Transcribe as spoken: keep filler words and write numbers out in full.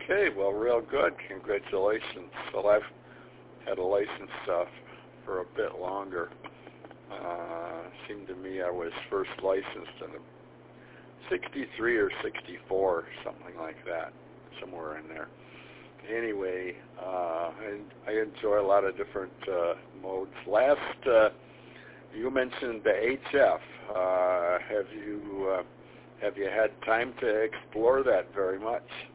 Okay, well, real good. Congratulations. Well, I've had a license uh, for a bit longer. Uh, seemed to me I was first licensed in sixty-three or sixty-four, something like that, somewhere in there. Anyway, uh, I, I enjoy a lot of different uh, modes. Last, uh, you mentioned the H F. Uh, have you uh, have you had time to explore that very much?